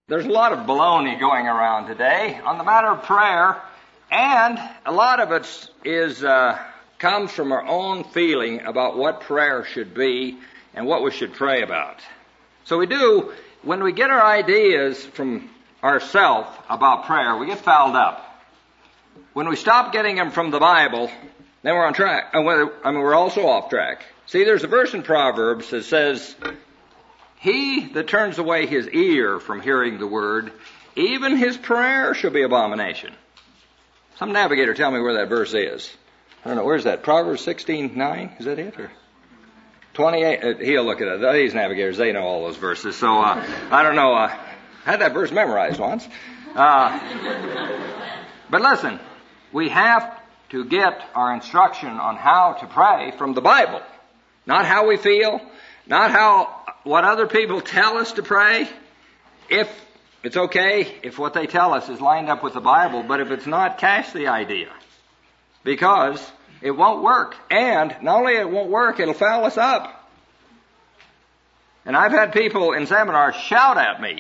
There's a lot of baloney going around today on the matter of prayer, and a lot of it comes from our own feeling about what prayer should be and what we should pray about. So when we get our ideas from ourselves about prayer, we get fouled up. When we stop getting them from the Bible, then we're on track. We're also off track. See, there's a verse in Proverbs that says, "He that turns away his ear from hearing the word, even his prayer shall be abomination." Some navigator tell me where that verse is. I don't know, where's that? Proverbs 16:9? Is that it? Or 28? He'll look at it. These navigators, they know all those verses. So, I don't know. I had that verse memorized once. But listen, we have to get our instruction on how to pray from the Bible. Not how we feel, not what other people tell us to pray. If it's okay, if what they tell us is lined up with the Bible, but if it's not, cash the idea. Because it won't work. And not only it won't work, it'll foul us up. And I've had people in seminars shout at me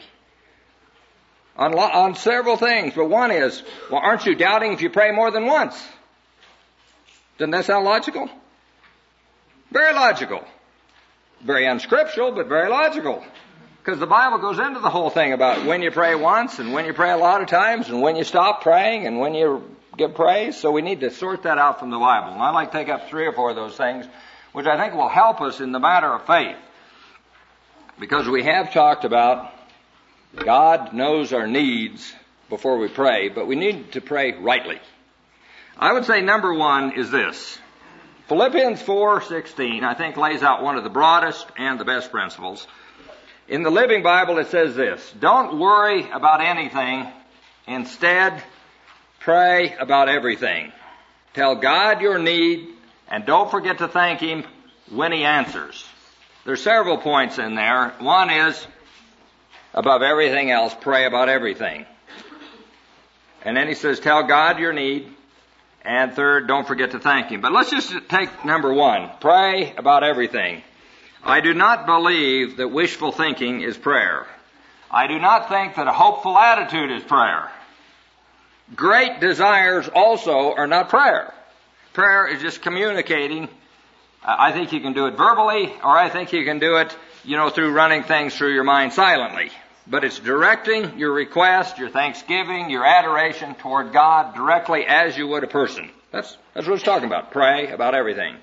on several things, but one is, well, aren't you doubting if you pray more than once? Doesn't that sound logical? Very logical. Very unscriptural, but very logical. Because the Bible goes into the whole thing about when you pray once and when you pray a lot of times and when you stop praying and when you give praise. So we need to sort that out from the Bible. And I'd like to take up 3 or 4 of those things, which I think will help us in the matter of faith. Because we have talked about God knows our needs before we pray, but we need to pray rightly. I would say number 1 is this. Philippians 4:16, I think, lays out one of the broadest and the best principles. In the Living Bible, it says this: don't worry about anything. Instead, pray about everything. Tell God your need, and don't forget to thank Him when He answers. There's several points in there. One is, above everything else, pray about everything. And then he says, tell God your need. And third, don't forget to thank Him. But let's just take number 1. Pray about everything. I do not believe that wishful thinking is prayer. I do not think that a hopeful attitude is prayer. Great desires also are not prayer. Prayer is just communicating. I think you can do it verbally, or I think you can do it, through running things through your mind silently. But it's directing your request, your thanksgiving, your adoration toward God directly as you would a person. That's what it's talking about. Pray about everything.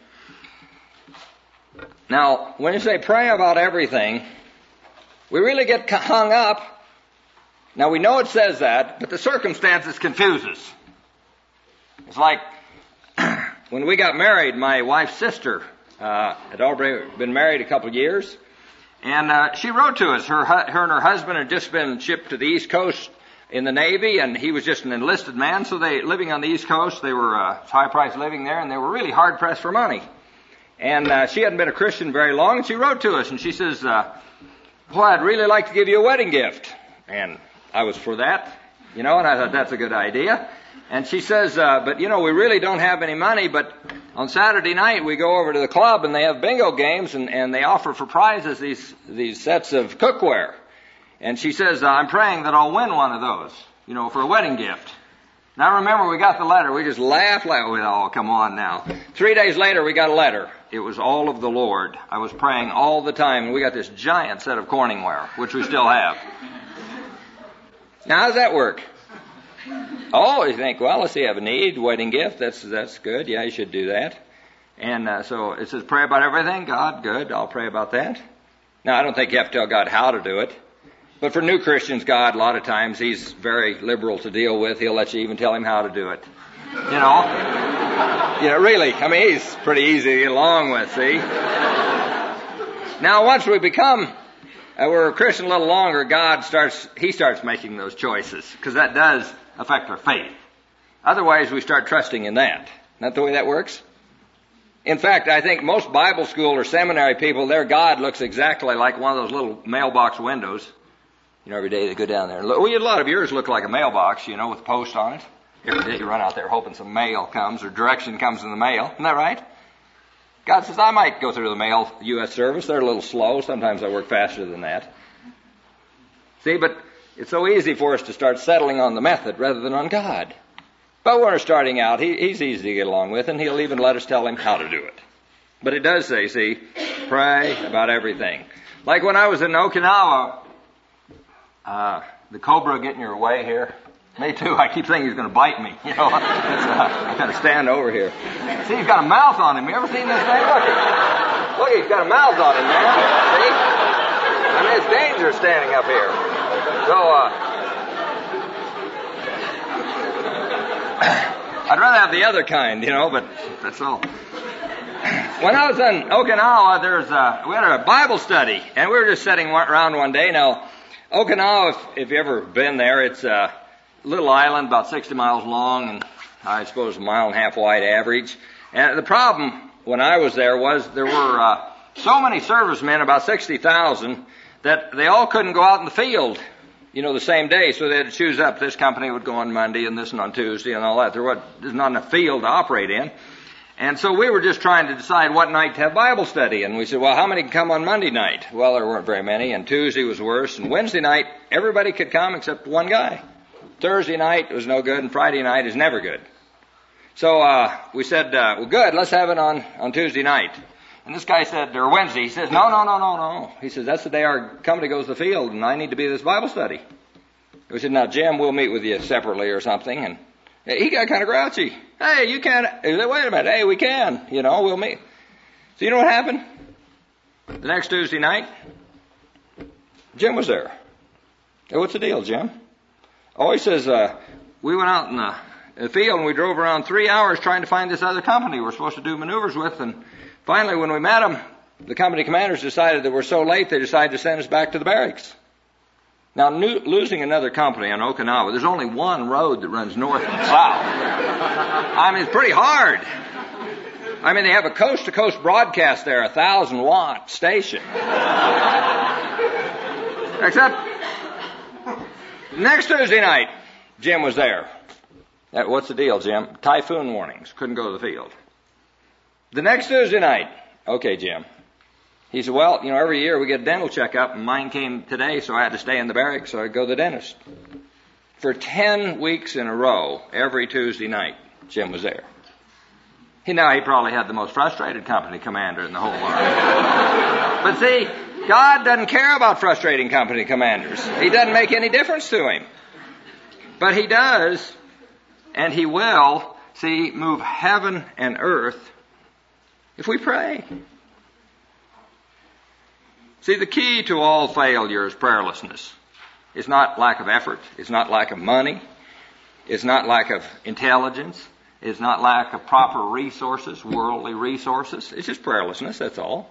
Now, when you say pray about everything, we really get hung up. Now, we know it says that, but the circumstances confuse us. It's like when we got married, my wife's sister had already been married a couple of years. And she wrote to us. Her and her husband had just been shipped to the East Coast in the Navy, and he was just an enlisted man. So living on the East Coast, they were high-priced living there, and they were really hard-pressed for money. And she hadn't been a Christian very long, and she wrote to us, and she says, "Boy, I'd really like to give you a wedding gift." And I was for that, and I thought that's a good idea. And she says, but we really don't have any money, but on Saturday night we go over to the club and they have bingo games and they offer for prizes these sets of cookware. And she says, I'm praying that I'll win one of those, for a wedding gift. Now remember, we got the letter. We just laughed like, oh, come on now. 3 days later we got a letter. It was all of the Lord. I was praying all the time, and we got this giant set of Corningware, which we still have. Now how does that work? Oh, you think, well, let's see, you have a need, wedding gift, that's good, yeah, you should do that. And so it says, pray about everything. God, good, I'll pray about that. Now, I don't think you have to tell God how to do it. But for new Christians, God, a lot of times, He's very liberal to deal with. He'll let you even tell Him how to do it. Really, He's pretty easy to get along with, see? Now, once we become we're a Christian a little longer, He starts making those choices, because that does affect our faith. Otherwise, we start trusting in that. Isn't that the way that works? In fact, I think most Bible school or seminary people, their God looks exactly like one of those little mailbox windows. Every day they go down there and look. Well, a lot of yours look like a mailbox, with a post on it. Every day you run out there hoping some mail comes or direction comes in the mail. Isn't that right? God says, I might go through the U.S. service. They're a little slow. Sometimes I work faster than that. See, but it's so easy for us to start settling on the method rather than on God. But when we're starting out, he's easy to get along with, and he'll even let us tell him how to do it. But it does say, see, pray about everything. Like when I was in Okinawa, the cobra getting your way here. Me too. I keep thinking he's going to bite me. You know, I got to stand over here. See, he's got a mouth on him. You ever seen this thing? Look, he's got a mouth on him, man. See? I mean, it's dangerous standing up here. So, I'd rather have the other kind, you know, but that's all. When I was in Okinawa, we had a Bible study, and we were just sitting around one day. Now, Okinawa, if you've ever been there, it's a little island about 60 miles long, and I suppose 1.5 miles wide average. And the problem when I was there was there were so many servicemen, about 60,000, that they all couldn't go out in the field, you know, the same day. So they had to choose up. This company would go on Monday and this one on Tuesday and all that. There's not enough field to operate in. And so we were just trying to decide what night to have Bible study. And we said, well, how many can come on Monday night? Well, there weren't very many. And Tuesday was worse. And Wednesday night, everybody could come except one guy. Thursday night was no good. And Friday night is never good. So we said, well, good, let's have it on Tuesday night. And this guy said, or Wednesday, he says, no. He says, that's the day our company goes to the field, and I need to be at this Bible study. We said, now, Jim, we'll meet with you separately or something. And he got kind of grouchy. Hey, you can't. He said, wait a minute. Hey, we can. You know, we'll meet. So you know what happened? The next Tuesday night, Jim was there. Hey, what's the deal, Jim? Oh, he says, we went out in the field and we drove around 3 hours trying to find this other company we're supposed to do maneuvers with, and finally when we met them, the company commanders decided that we're so late they decided to send us back to the barracks. Now, losing another company on Okinawa, there's only one road that runs north and south. I mean, it's pretty hard. I mean, they have a coast-to-coast broadcast there, 1,000-watt station. Except, next Tuesday night, Jim was there. What's the deal, Jim? Typhoon warnings. Couldn't go to the field. The next Tuesday night, okay, Jim. He said, well, you know, every year we get a dental checkup, and mine came today, so I had to stay in the barracks, so I'd go to the dentist. For 10 weeks in a row, every Tuesday night, Jim was there. He probably had the most frustrated company commander in the whole army. But see, God doesn't care about frustrating company commanders. He doesn't make any difference to him. But he does, and he will, see, move heaven and earth if we pray. See, the key to all failure is prayerlessness. It's not lack of effort. It's not lack of money. It's not lack of intelligence. It's not lack of proper resources, worldly resources. It's just prayerlessness, that's all.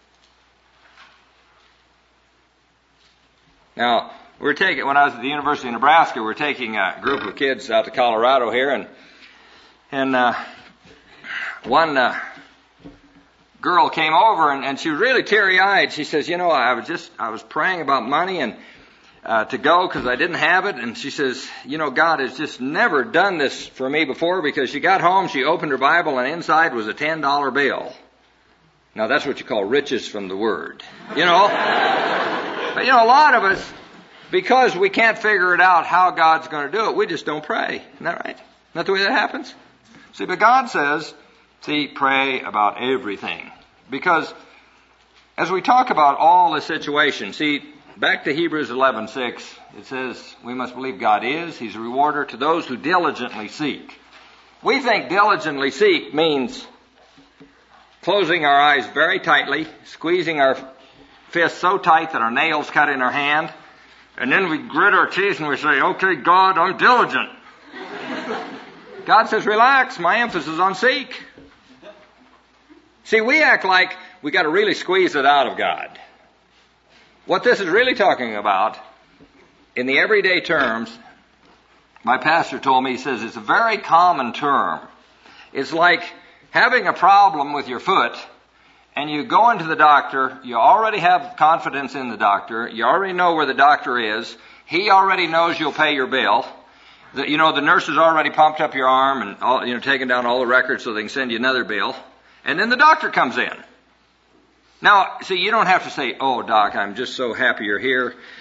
Now, when I was at the University of Nebraska, we were taking a group of kids out to Colorado here, and one girl came over and she was really teary-eyed. She says, you know, I was praying about money and to go because I didn't have it. And she says, you know, God has just never done this for me before, because she got home, she opened her Bible, and inside was a $10 bill. Now that's what you call riches from the Word, you know. But, you know, a lot of us, because we can't figure it out how God's going to do it, we just don't pray. Isn't that right? Isn't that the way that happens? See, but God says, pray about everything. Because as we talk about all the situations, back to Hebrews 11:6, it says we must believe God is. He's a rewarder to those who diligently seek. We think diligently seek means closing our eyes very tightly, squeezing our fists so tight that our nails cut in our hand, and then we grit our teeth and we say, okay, God, I'm diligent. God says, relax, my emphasis is on seek. See, we act like we got to really squeeze it out of God. What this is really talking about, in the everyday terms, my pastor told me, he says, it's a very common term. It's like having a problem with your foot, and you go into the doctor, you already have confidence in the doctor, you already know where the doctor is, he already knows you'll pay your bill. The nurse has already pumped up your arm and taken down all the records so they can send you another bill. And then the doctor comes in. Now, see, you don't have to say, oh, Doc, I'm just so happy you're here.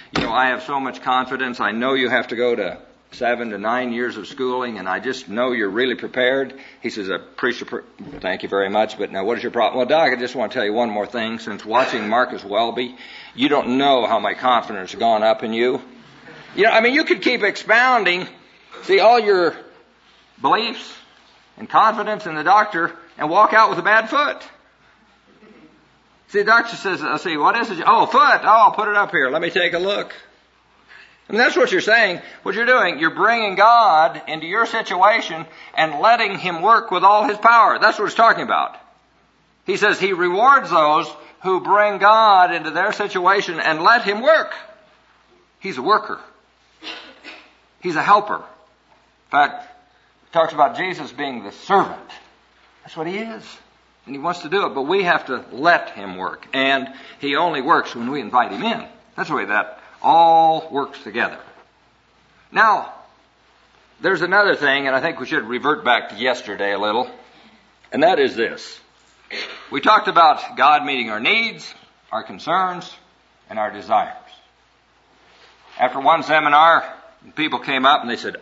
I have so much confidence. I know you have to go to 7 to 9 years of schooling, and I just know you're really prepared. He says, thank you very much, but now what is your problem? Well, Doc, I just want to tell you one more thing. Since watching Marcus Welby, you don't know how my confidence has gone up in you. You could keep expounding, see, all your beliefs and confidence in the doctor and walk out with a bad foot. See, the doctor says, what is it? Oh, foot. Oh, I'll put it up here. Let me take a look. That's what you're saying. What you're doing, you're bringing God into your situation and letting Him work with all His power. That's what He's talking about. He says He rewards those who bring God into their situation and let Him work. He's a worker. He's a helper. In fact, it talks about Jesus being the servant. That's what He is. And He wants to do it, but we have to let Him work. And He only works when we invite Him in. That's the way that all works together. Now, there's another thing, and I think we should revert back to yesterday a little, and that is this. We talked about God meeting our needs, our concerns, and our desires. After one seminar, people came up and they said,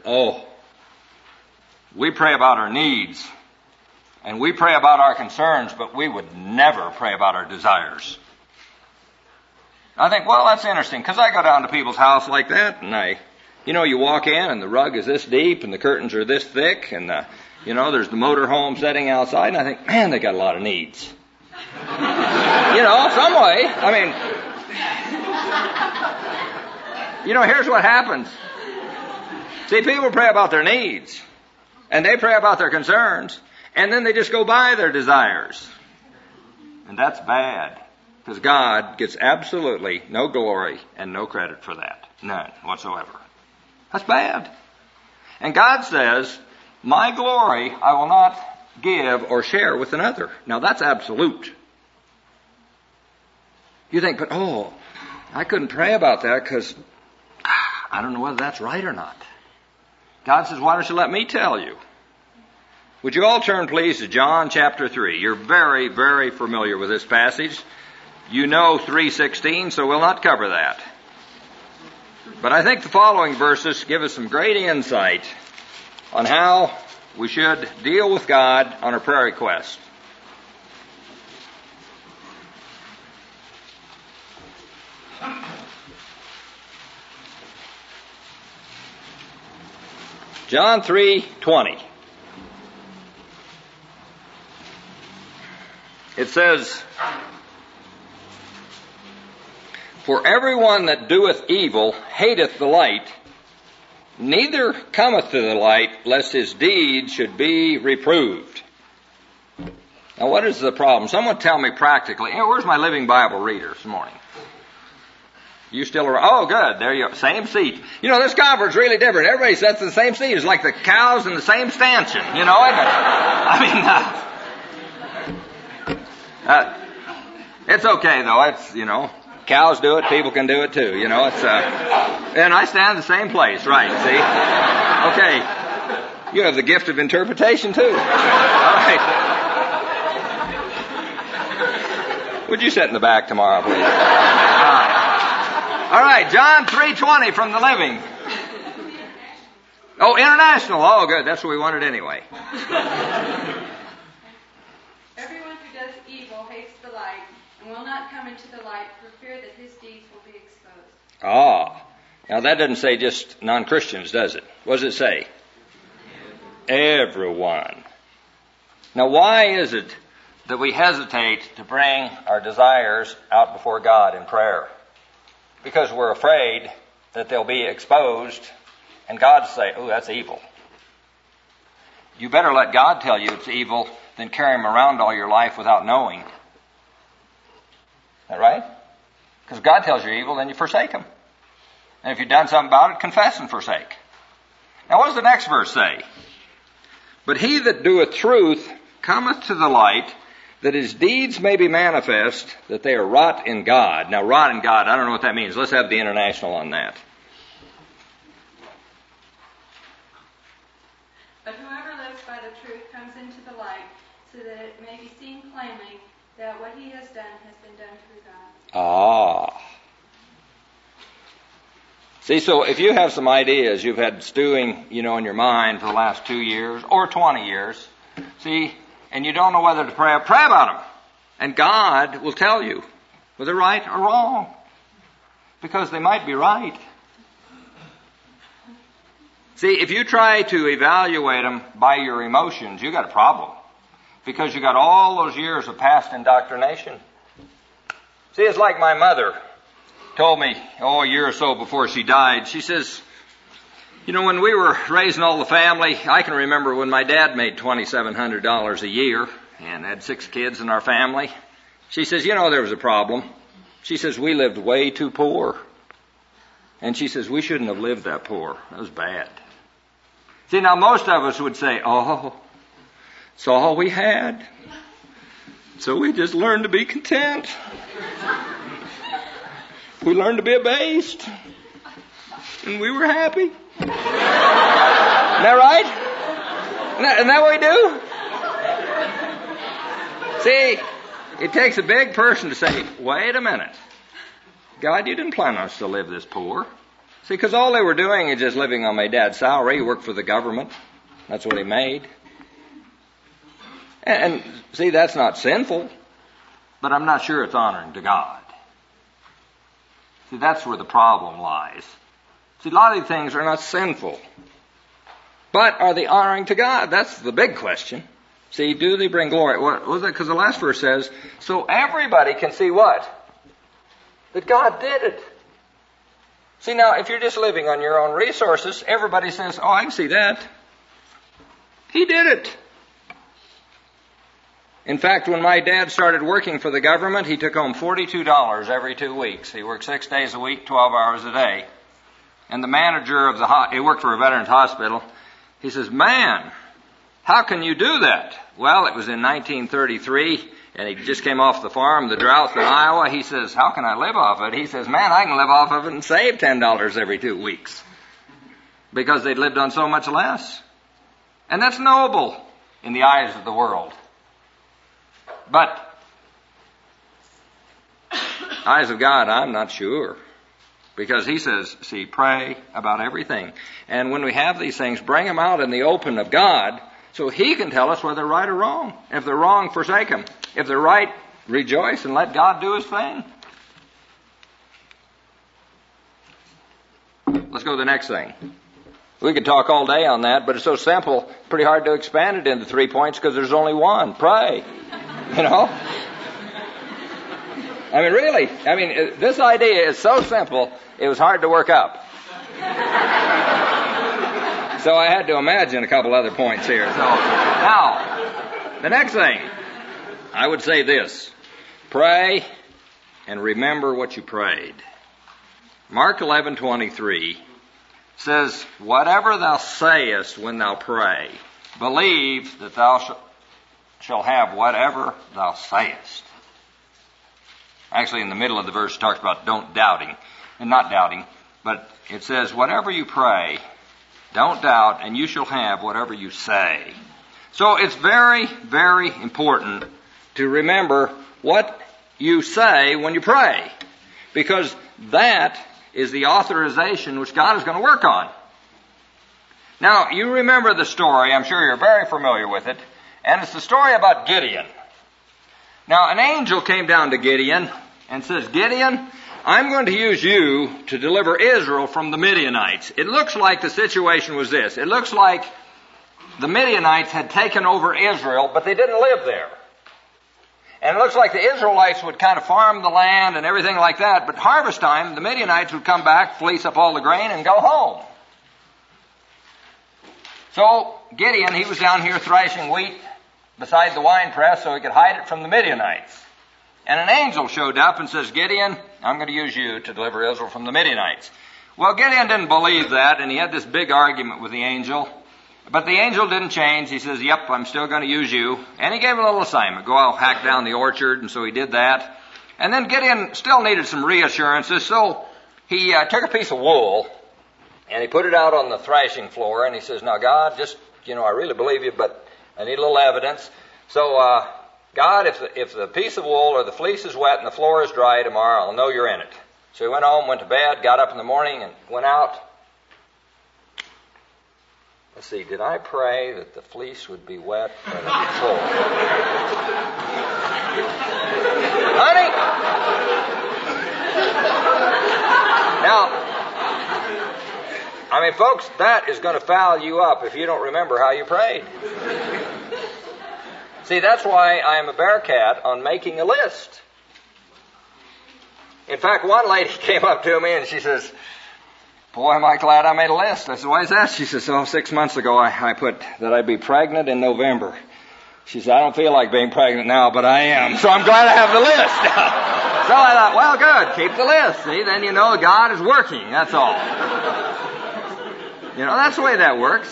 we pray about our needs, and we pray about our concerns, but we would never pray about our desires. I think, that's interesting, because I go down to people's house like that, and you walk in, and the rug is this deep, and the curtains are this thick, and there's the motorhome setting outside, and I think, man, they got a lot of needs. Some way. Here's what happens. See, people pray about their needs, and they pray about their concerns, and then they just go by their desires. And that's bad. Because God gets absolutely no glory and no credit for that. None whatsoever. That's bad. And God says, my glory I will not give or share with another. Now that's absolute. You think, but I couldn't pray about that because I don't know whether that's right or not. God says, why don't you let me tell you? Would you all turn please to John chapter 3. You're very, very familiar with this passage. You know 3:16, so we'll not cover that. But I think the following verses give us some great insight on how we should deal with God on our prayer request. John 3:20. It says, for everyone that doeth evil hateth the light, neither cometh to the light, lest his deeds should be reproved. Now what is the problem? Someone tell me practically. Where's my Living Bible reader this morning? You still around? Oh, good. There you go. Same seat. This conference is really different. Everybody sits in the same seat. It's like the cows in the same stanchion. Isn't it? It's okay, though. It's, cows do it. People can do it, too. And I stand in the same place. Right, see? Okay. You have the gift of interpretation, too. All right. Would you sit in the back tomorrow, please? All right, John 3:20 from the Living. Oh, international. Oh, good. That's what we wanted anyway. Everyone who does evil hates the light and will not come into the light for fear that his deeds will be exposed. Now that doesn't say just non-Christians, does it? What does it say? Everyone. Now why is it that we hesitate to bring our desires out before God in prayer? Because we're afraid that they'll be exposed and God say, oh, that's evil. You better let God tell you it's evil than carry him around all your life without knowing. Is that right? Because God tells you evil, then you forsake him. And if you've done something about it, confess and forsake. Now what does the next verse say? But he that doeth truth cometh to the light, that his deeds may be manifest, that they are wrought in God. Now, wrought in God, I don't know what that means. Let's have the international on that. But whoever lives by the truth comes into the light, so that it may be seen plainly that what he has been done through God. See, so if you have some ideas you've had stewing, in your mind for the last 2 years or 20 years, see, and you don't know whether to pray about them. And God will tell you whether right or wrong. Because they might be right. See, if you try to evaluate them by your emotions, you got a problem. Because you got all those years of past indoctrination. See, it's like my mother told me, a year or so before she died. She says, when we were raising all the family, I can remember when my dad made $2,700 a year and had 6 kids in our family. She says, there was a problem. She says, we lived way too poor. And she says, we shouldn't have lived that poor. That was bad. See, now most of us would say, it's all we had. So we just learned to be content. We learned to be abased. And we were happy. Isn't that right? Isn't that what we do? See, it takes a big person to say, wait a minute. God, you didn't plan us to live this poor. See, because all they were doing is just living on my dad's salary. He worked for the government. That's what he made. And see, that's not sinful, but I'm not sure it's honoring to God. See, that's where the problem lies. See, a lot of these things are not sinful, but are they honoring to God? That's the big question. See, do they bring glory? What was it? Because the last verse says, so everybody can see what? That God did it. See, now, if you're just living on your own resources, everybody says, I can see that. He did it. In fact, when my dad started working for the government, he took home $42 every 2 weeks. He worked 6 days a week, 12 hours a day. And the manager of he worked for a veterans hospital, he says, man, how can you do that? Well, it was in 1933, and he just came off the farm, the drought in Iowa. He says, how can I live off it? He says, man, I can live off of it and save $10 every 2 weeks. Because they'd lived on so much less. And that's noble in the eyes of the world. But eyes of God, I'm not sure. Because he says, see, pray about everything. And when we have these things, bring them out in the open of God so he can tell us whether they're right or wrong. If they're wrong, forsake them. If they're right, rejoice and let God do his thing. Let's go to the next thing. We could talk all day on that, but it's so simple, pretty hard to expand it into 3 points because there's only one. Pray. Really. This idea is so simple, it was hard to work up. So I had to imagine a couple other points here. So now, the next thing, I would say this. Pray and remember what you prayed. Mark 11:23 says, whatever thou sayest when thou pray, believe that thou shall have whatever thou sayest. Actually, in the middle of the verse, it talks about not doubting, but it says, whatever you pray, don't doubt, and you shall have whatever you say. So it's very, very important to remember what you say when you pray, because that is the authorization which God is going to work on. Now, you remember the story, I'm sure you're very familiar with it, and it's the story about Gideon. Now, an angel came down to Gideon and says, Gideon, I'm going to use you to deliver Israel from the Midianites. It looks like the situation was this. It looks like the Midianites had taken over Israel, but they didn't live there. And it looks like the Israelites would kind of farm the land and everything like that, but harvest time, the Midianites would come back, fleece up all the grain, and go home. So Gideon, he was down here thrashing wheat beside the wine press so he could hide it from the Midianites. And an angel showed up and says, Gideon, I'm going to use you to deliver Israel from the Midianites. Well, Gideon didn't believe that, and he had this big argument with the angel. But the angel didn't change. He says, yep, I'm still going to use you. And he gave him a little assignment. Go out, hack down the orchard, and so he did that. And then Gideon still needed some reassurances, so he took a piece of wool, and he put it out on the thrashing floor, and he says, now, God, just, I really believe you, but I need a little evidence. So, God, if the piece of wool or the fleece is wet and the floor is dry tomorrow, I'll know you're in it. So he went home, went to bed, got up in the morning and went out. Let's see, did I pray that the fleece would be wet or full? Honey! Now, I mean, folks, that is going to foul you up if you don't remember how you prayed. See, that's why I am a bearcat on making a list. In fact, one lady came up to me and she says, boy, am I glad I made a list. I said, why is that? She says, 6 months ago I put that I'd be pregnant in November. She said, I don't feel like being pregnant now, but I am. So I'm glad I have the list. So I thought, well, good, keep the list. See, then you know God is working, that's all. You know, that's the way that works.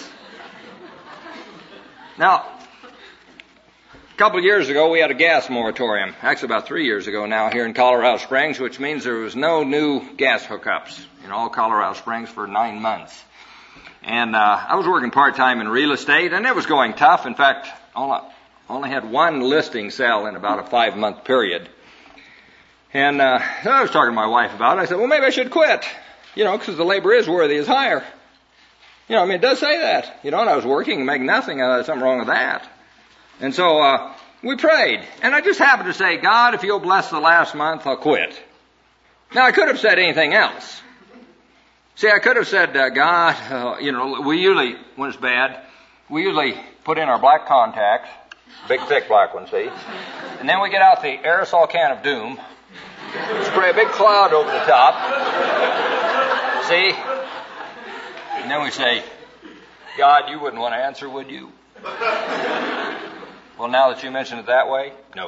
Now, a couple of years ago, we had a gas moratorium. Actually, about 3 years ago now here in Colorado Springs, which means there was no new gas hookups in all Colorado Springs for 9 months. And I was working part-time in real estate, and it was going tough. In fact, only had one listing sell in about a 5-month period. And I was talking to my wife about it. I said, well, maybe I should quit, because the labor is worthy is higher. It does say that. And I was working and making nothing. I thought there's something wrong with that. And so we prayed. And I just happened to say, God, if you'll bless the last month, I'll quit. Now, I could have said anything else. See, I could have said, God, we usually, when it's bad, we usually put in our black contacts, big thick black ones, see? And then we get out the aerosol can of doom, spray a big cloud over the top, see? And then we say, God, you wouldn't want to answer, would you? Well, now that you mention it that way, no.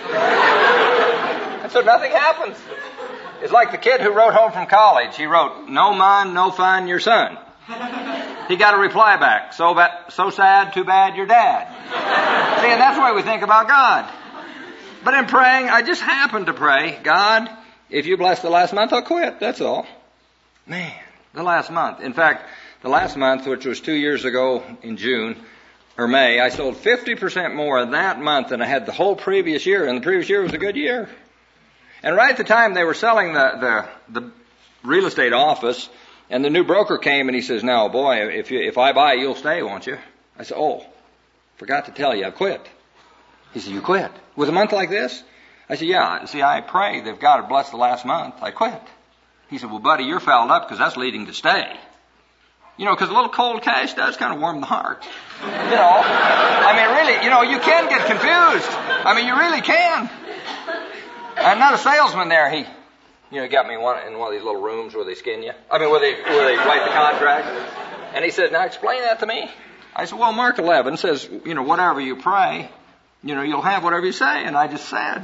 And so nothing happens. It's like the kid who wrote home from college. He wrote, no mind, no find your son. He got a reply back, so sad, too bad, your dad. See, and that's the way we think about God. But in praying, I just happened to pray, God, if you bless the last month, I'll quit. That's all. Man, the last month. In fact, the last month, which was 2 years ago in June, or May, I sold 50% more that month than I had the whole previous year, and the previous year was a good year. And right at the time they were selling the real estate office, and the new broker came and he says, now, boy, if I buy, you'll stay, won't you? I said, oh, forgot to tell you, I quit. He said, you quit? With a month like this? I said, yeah, see, I pray that God would bless the last month. I quit. He said, well, buddy, you're fouled up because that's leading to stay. Because a little cold cash does kind of warm the heart. Really, you can get confused. You really can. I'm not a salesman there. He, got me in one of these little rooms where they skin you. Where they write the contract. And he said, now explain that to me. I said, well, Mark 11 says, whatever you pray, you'll have whatever you say. And I just said.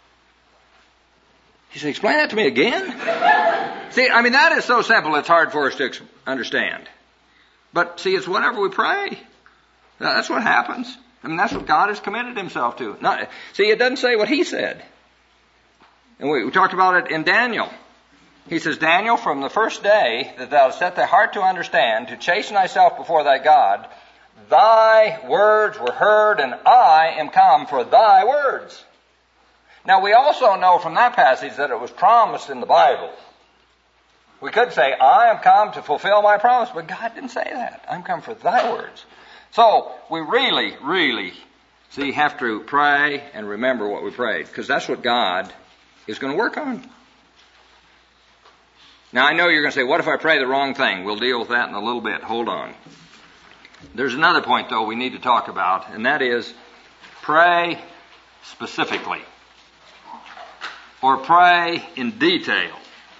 He said, explain that to me again? See, that is so simple it's hard for us to understand. But see, it's whatever we pray. That's what happens. That's what God has committed himself to. See, it doesn't say what he said. And we talked about it in Daniel. He says, Daniel, from the first day that thou hast set thy heart to understand, to chasten thyself before thy God, thy words were heard, and I am come for thy words. Now, we also know from that passage that it was promised in the Bible. We could say, I am come to fulfill my promise, but God didn't say that. I'm come for thy words. So, we really, really, have to pray and remember what we prayed, because that's what God is going to work on. Now, I know you're going to say, what if I pray the wrong thing? We'll deal with that in a little bit. Hold on. There's another point, though, we need to talk about, and that is pray specifically. Or pray in detail.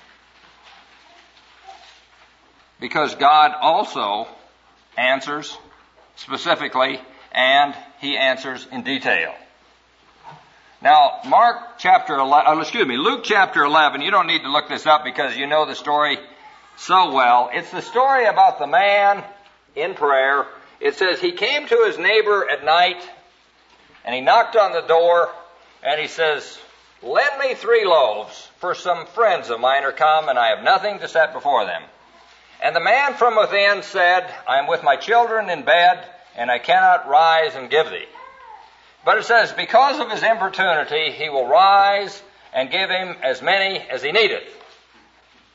Because God also answers specifically, and he answers in detail. Now, Luke chapter 11, you don't need to look this up because you know the story so well. It's the story about the man in prayer. It says he came to his neighbor at night, and he knocked on the door, and he says, lend me 3 loaves, for some friends of mine are come, and I have nothing to set before them. And the man from within said, I am with my children in bed, and I cannot rise and give thee. But it says, because of his importunity, he will rise and give him as many as he needeth.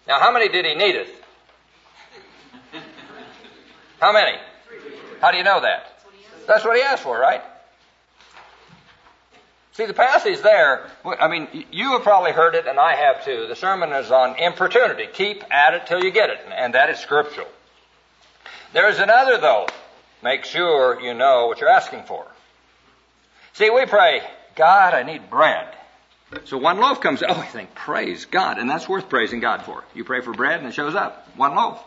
Now, how many did he needeth? How many? How do you know that? That's what he asked for, right? See, the passage there, I mean, you have probably heard it, and I have too. The sermon is on importunity. Keep at it till you get it, and that is scriptural. There is another, though. Make sure you know what you're asking for. See, we pray, God, I need bread. So one loaf comes, oh, you think, praise God, and that's worth praising God for. You pray for bread, and it shows up. One loaf.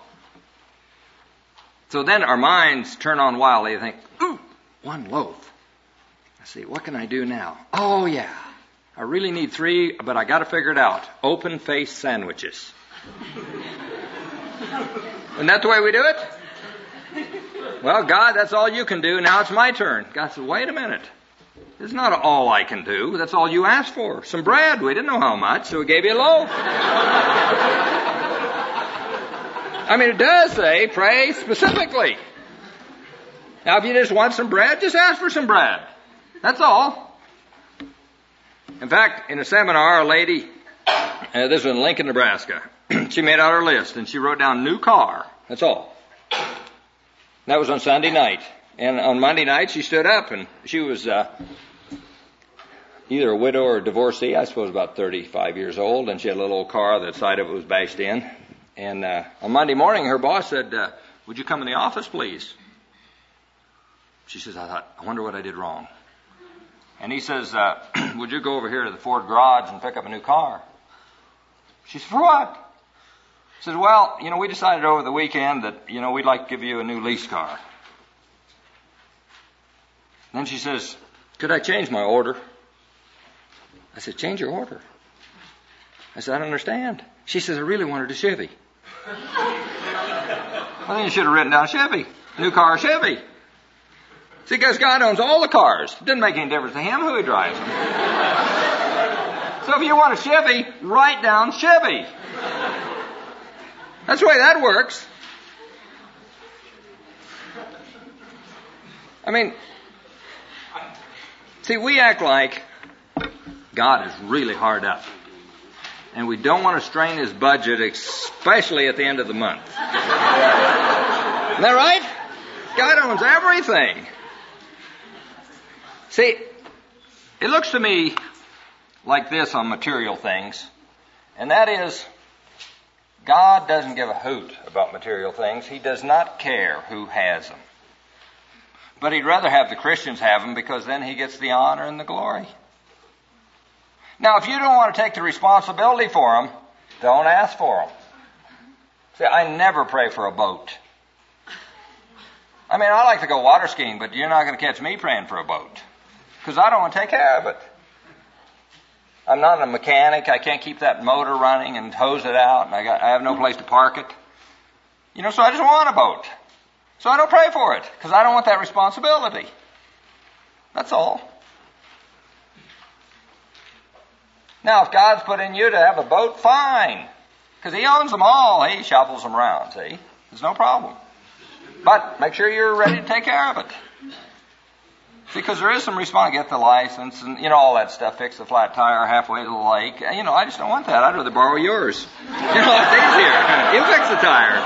So then our minds turn on wildly. You think, ooh, one loaf. I see, what can I do now? Oh, yeah. I really need 3, but I got to figure it out. Open-faced sandwiches. Isn't that the way we do it? Well, God, that's all you can do. Now it's my turn. God said, wait a minute. It's not all I can do. That's all you asked for. Some bread. We didn't know how much, so we gave you a loaf. I mean, it does say, pray specifically. Now, if you just want some bread, just ask for some bread. That's all. In fact, in a seminar, a lady, this was in Lincoln, Nebraska, she made out her list, and she wrote down new car. That's all. That was on Sunday night. And on Monday night, she stood up, and she was either a widow or a divorcee, I suppose about 35 years old, and she had a little old car, the side of it was bashed in. And on Monday morning, her boss said, would you come in the office, please? She says, I wonder what I did wrong. And he says, would you go over here to the Ford garage and pick up a new car? She said, for what? He says, well, we decided over the weekend that, we'd like to give you a new lease car. Then she says, could I change my order? I said, change your order. I said, I don't understand. She says, I really wanted a Chevy. Well, then you should have written down Chevy. New car, Chevy. See, because God owns all the cars. It doesn't make any difference to him who he drives them. So if you want a Chevy, write down Chevy. That's the way that works. I mean, see, we act like God is really hard up. And we don't want to strain his budget, especially at the end of the month. Isn't that right? God owns everything. See, it looks to me like this on material things, and that is, God doesn't give a hoot about material things. He does not care who has them. But he'd rather have the Christians have them because then he gets the honor and the glory. Now, if you don't want to take the responsibility for them, don't ask for them. See, I never pray for a boat. I mean, I like to go water skiing, but you're not going to catch me praying for a boat. Because I don't want to take care of it. I'm not a mechanic. I can't keep that motor running and hose it out. And I have no place to park it. So I just want a boat. So I don't pray for it. Because I don't want that responsibility. That's all. Now, if God's put in you to have a boat, fine. Because he owns them all. He shuffles them around, see? There's no problem. But make sure you're ready to take care of it. Because there is some responsibility. Get the license and, all that stuff. Fix the flat tire halfway to the lake. I just don't want that. I'd rather borrow yours. It's easier. You fix the tire.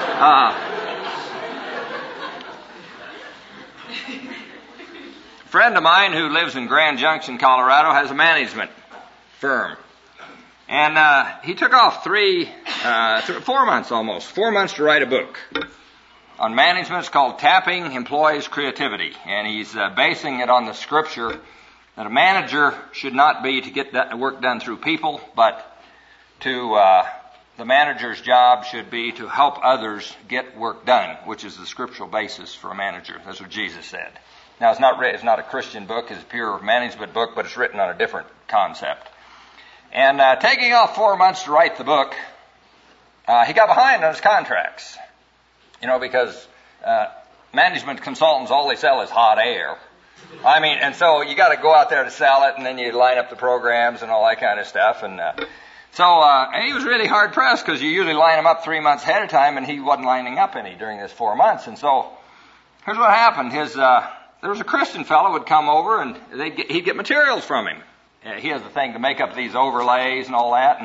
A friend of mine who lives in Grand Junction, Colorado, has a management firm. And he took off 4 months almost. 4 months to write a book on management. It's called Tapping Employees' Creativity. And he's basing it on the scripture that a manager should not be to get that work done through people, but the manager's job should be to help others get work done, which is the scriptural basis for a manager. That's what Jesus said. Now, it's not a Christian book. It's a pure management book, but it's written on a different concept. And taking off 4 months to write the book, he got behind on his contracts. Because management consultants, all they sell is hot air. And so you got to go out there to sell it, and then you line up the programs and all that kind of stuff. And and he was really hard pressed because you usually line them up 3 months ahead of time, and he wasn't lining up any during this 4 months. And so here's what happened: there was a Christian fellow would come over, and he'd get materials from him. He has the thing to make up these overlays and all that. And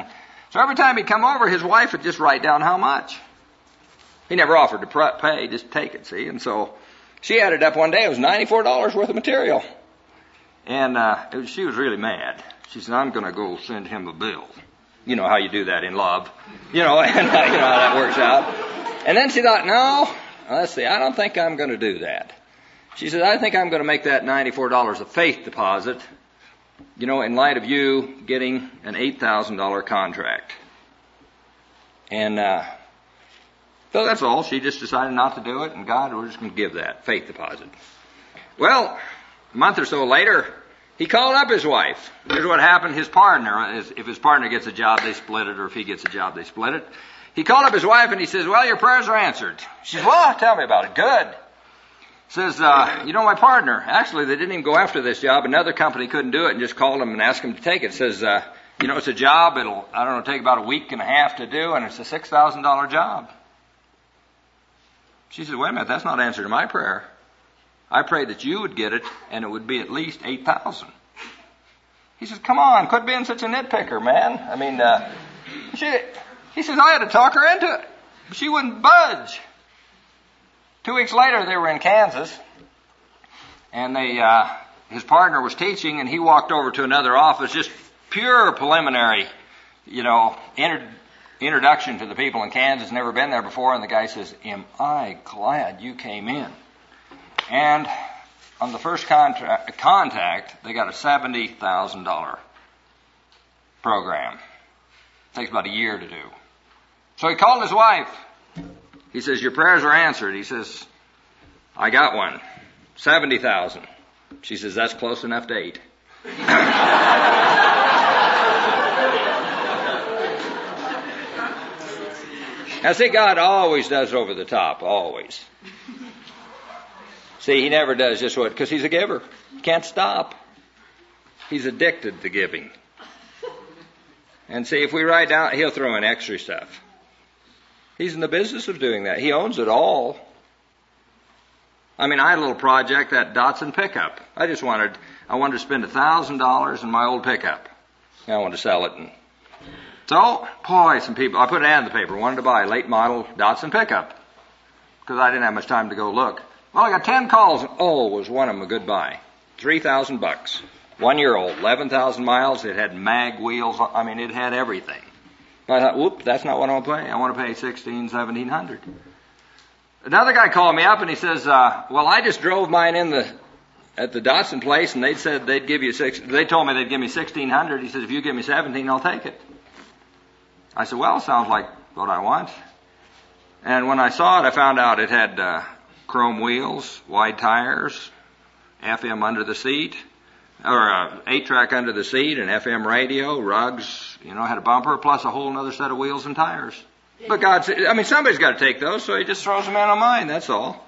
So every time he'd come over, his wife would just write down how much. He never offered to pay, just take it, see? And so she added up one day, it was $94 worth of material. And she was really mad. She said, I'm going to go send him a bill. You know how you do that in love. And you know how that works out. And then she thought, no, let's see, I don't think I'm going to do that. She said, I think I'm going to make that $94 a faith deposit, in light of you getting an $8,000 contract. And so that's all. She just decided not to do it, and God, we're just going to give that faith deposit. Well, a month or so later, he called up his wife. Here's what happened. His partner, if his partner gets a job, they split it, or if he gets a job, they split it. He called up his wife and he says, well, your prayers are answered. She says, well, tell me about it. Good. Says, my partner, actually, they didn't even go after this job. Another company couldn't do it and just called him and asked him to take it. Says, it's a job. It'll, take about a week and a half to do, and it's a $6,000 job. She said, wait a minute, that's not answer to my prayer. I prayed that you would get it, and it would be at least $8,000. He says, come on, quit being such a nitpicker, man. He says, I had to talk her into it. She wouldn't budge. 2 weeks later, they were in Kansas, and his partner was teaching, and he walked over to another office, just pure preliminary, introduction to the people in Kansas, never been there before, and the guy says, am I glad you came in. And on the first contact, they got a $70,000 program. It takes about a year to do. So he called his wife. He says, your prayers are answered. He says, I got one. 70,000. She says, that's close enough to 8. Now see, God always does over the top, always. See, he never does just what, because he's a giver. He can't stop. He's addicted to giving. And see, if we write down, he'll throw in extra stuff. He's in the business of doing that. He owns it all. I had a little project, that Datsun pickup. I wanted to spend $1,000 in my old pickup. I wanted to sell it. And so, some people, I put an ad in the paper, wanted to buy a late model Datsun pickup. Because I didn't have much time to go look. Well, I got 10 calls, and was one of them a good buy. $3,000. 1 year old, 11,000 miles. It had mag wheels. It had everything. I thought, whoop, that's not what I want to pay. I want to pay $1,600, $1,700. Another guy called me up and he says, I just drove mine at the Datsun place, and they said they'd give you they told me they'd give me $1,600. He said, if you give me $1,700, I'll take it. I said, well, sounds like what I want. And when I saw it, I found out it had chrome wheels, wide tires, FM under the seat, or 8-track under the seat, an FM radio, rugs, had a bumper, plus a whole other set of wheels and tires. But God said, somebody's got to take those, so he just throws them in on mine, that's all.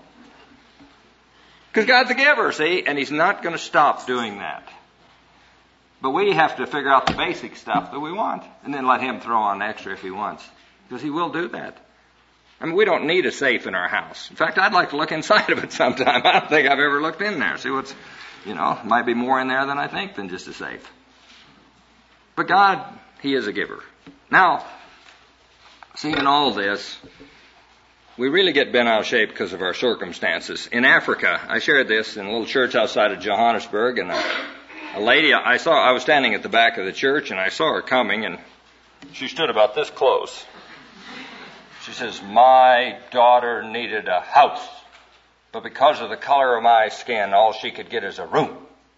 Because God's a giver, see, and he's not going to stop doing that. But we have to figure out the basic stuff that we want, and then let him throw on extra if he wants. Because he will do that. We don't need a safe in our house. In fact, I'd like to look inside of it sometime. I don't think I've ever looked in there. See what's, might be more in there than I think than just a safe. But God, he is a giver. Now, see, in all this, we really get bent out of shape because of our circumstances. In Africa, I shared this in a little church outside of Johannesburg, and a lady I was standing at the back of the church, and I saw her coming, and she stood about this close. She says, my daughter needed a house, but because of the color of my skin, all she could get is a room.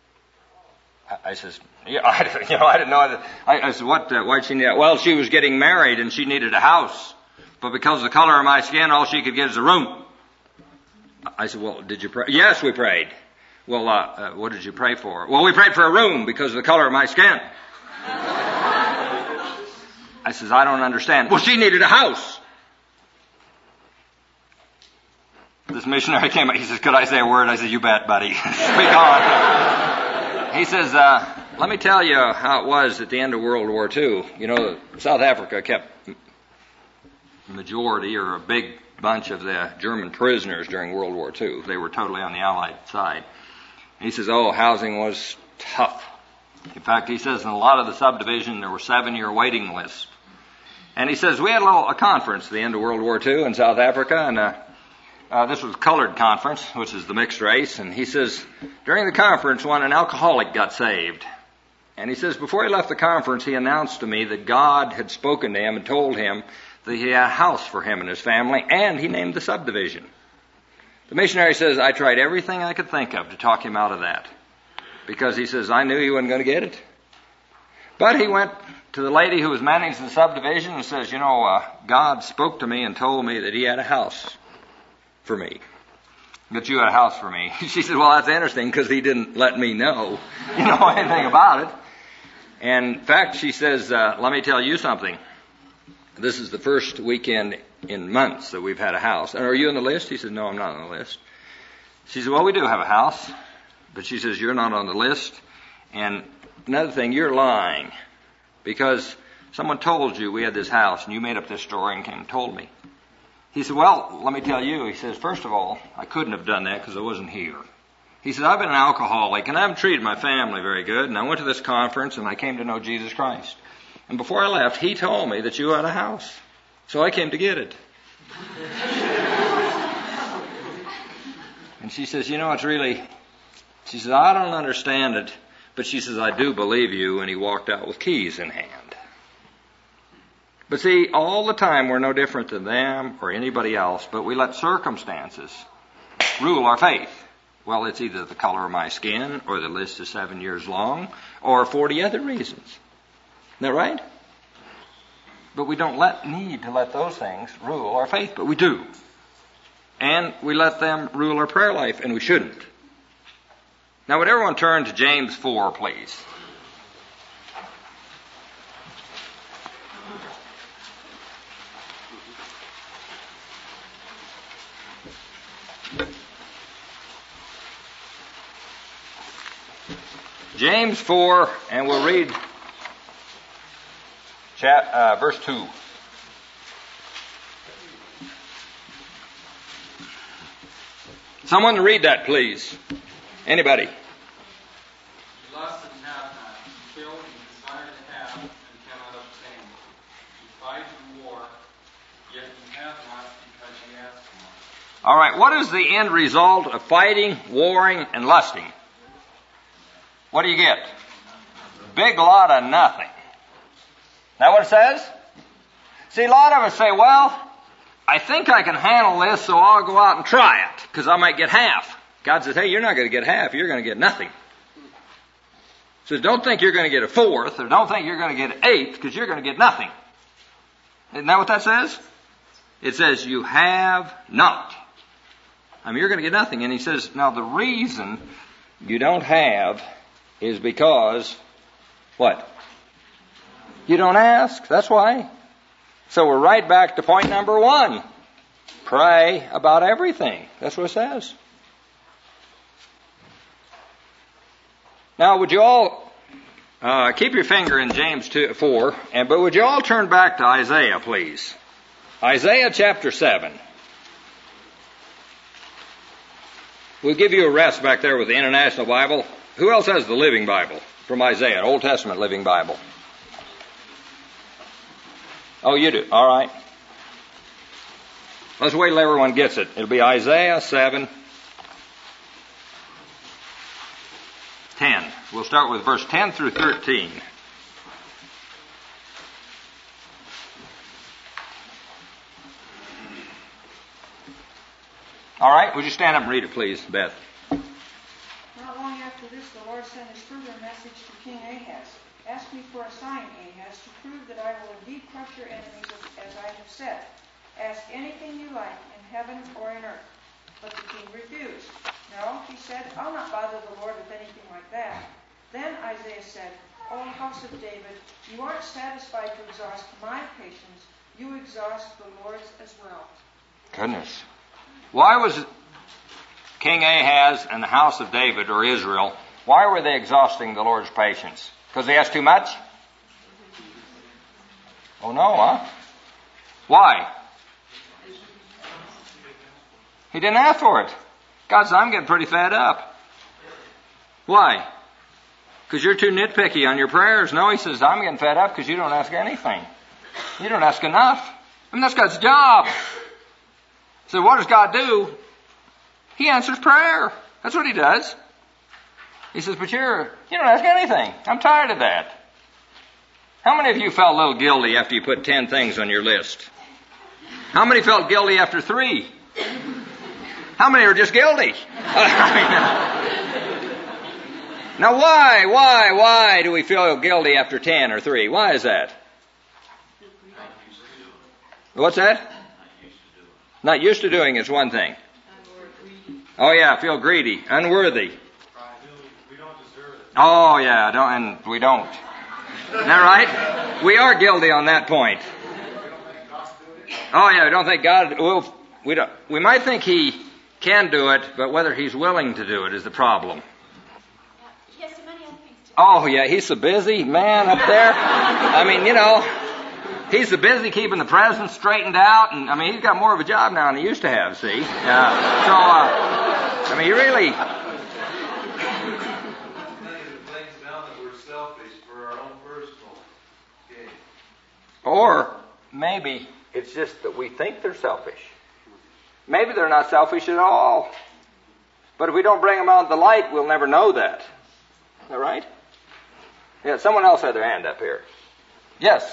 I says, I didn't know. I said, why'd she need that? Well, she was getting married and she needed a house, but because of the color of my skin, all she could get is a room. I said, well, did you pray? Yes, we prayed. Well, what did you pray for? Well, we prayed for a room because of the color of my skin. I says, I don't understand. Well, she needed a house. This missionary came up. He says, could I say a word? I said, you bet, buddy. Speak on. He says, let me tell you how it was at the end of World War II. South Africa kept majority or a big bunch of the German prisoners during World War II. They were totally on the Allied side. He says, housing was tough. In fact, he says in a lot of the subdivision there were 7-year waiting lists. And he says, we had a conference at the end of World War II in South Africa, and this was a colored conference, which is the mixed race. And he says, during the conference, an alcoholic got saved. And he says, before he left the conference, he announced to me that God had spoken to him and told him that he had a house for him and his family, and he named the subdivision. The missionary says, I tried everything I could think of to talk him out of that, because he says, I knew he wasn't going to get it. But he went to the lady who was managing the subdivision and says, God spoke to me and told me that he had a house for me. That you had a house for me. She said, well, that's interesting, because he didn't let me know, anything about it. And in fact, she says, let me tell you something. This is the first weekend in months that we've had a house. And are you on the list? He said, no, I'm not on the list. She said, well, we do have a house. But she says, you're not on the list. And another thing, you're lying. Because someone told you we had this house, and you made up this story and came and told me. He said, well, let me tell you. He says, first of all, I couldn't have done that because I wasn't here. He said, I've been an alcoholic, and I haven't treated my family very good, and I went to this conference, and I came to know Jesus Christ. And before I left, he told me that you had a house. So I came to get it. And she says, she says, I don't understand it, but she says, I do believe you, and he walked out with keys in hand. But see, all the time we're no different than them or anybody else, but we let circumstances rule our faith. Well, it's either the color of my skin, or the list is 7 years long, or 40 other reasons. Isn't that right? But we don't need to let those things rule our faith, but we do. And we let them rule our prayer life, and we shouldn't. Now, would everyone turn to James 4, please? James 4, and we'll read verse 2. Someone read that, please. Anybody? You lust and have not. You kill and desire to have and cannot obtain. You fight and war, yet you have not because you ask not. All right, what is the end result of fighting, warring, and lusting? What do you get? Big lot of nothing. Is that what it says? See, a lot of us say, well, I think I can handle this, so I'll go out and try it, because I might get half. God says, hey, you're not going to get half, you're going to get nothing. He says, don't think you're going to get a fourth, or don't think you're going to get an eighth, because you're going to get nothing. Isn't that what that says? It says, you have not. You're going to get nothing. And he says, now the reason you don't have is because, what? You don't ask. That's why. So we're right back to point number 1. Pray about everything. That's what it says. Now, would you all keep your finger in James 4, but would you all turn back to Isaiah, please? Isaiah chapter 7. We'll give you a rest back there with the International Bible. Who else has the Living Bible from Isaiah, an Old Testament Living Bible? Oh, you do. All right. Let's wait till everyone gets it. It'll be Isaiah 7, 10. We'll start with verse 10 through 13. All right. Would you stand up and read it, please, Beth? Not long after this, the Lord sent his further message to King Ahaz. Ask me for a sign, Ahaz, to prove that I will indeed crush your enemies as I have said. Ask anything you like in heaven or in earth. But the king refused. No, he said, I'll not bother the Lord with anything like that. Then Isaiah said, O house of David, you aren't satisfied to exhaust my patience. You exhaust the Lord's as well. Goodness. Why was King Ahaz and the house of David, or Israel, why were they exhausting the Lord's patience? Because they asked too much? Oh no, huh? Why? He didn't ask for it. God said, I'm getting pretty fed up. Why? Because you're too nitpicky on your prayers. No, he says, I'm getting fed up because you don't ask anything. You don't ask enough. I mean, that's God's job. So what does God do? He answers prayer. That's what He does. He says, but you don't ask anything. I'm tired of that. How many of you felt a little guilty after you put 10 things on your list? How many felt guilty after 3? How many are just guilty? Now why do we feel guilty after 10 or 3? Why is that? What's that? Not used to doing is one thing. Oh yeah, feel greedy, unworthy. We don't deserve it. Oh yeah, and we don't. Isn't that right? We are guilty on that point. Oh yeah, we don't think God will. We might think He can do it, but whether He's willing to do it is the problem. He has so many other things to do. Oh yeah, He's so busy, man, up there. I mean, He's so busy keeping the presents straightened out, and I mean, He's got more of a job now than He used to have. See, I mean, He really. Or maybe it's just that we think they're selfish. Maybe they're not selfish at all. But if we don't bring them out in the light, we'll never know that. Is that right? Yeah, someone else had their hand up here. Yes?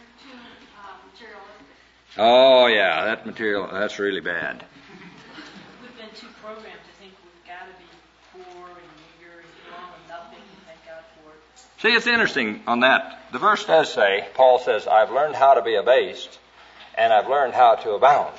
Oh, yeah, that's really bad. We've been too programmed to think we've got to be poor and meager and small and nothing, and thank God for it. See, it's interesting on that. The verse does say, Paul says, I've learned how to be abased, and I've learned how to abound.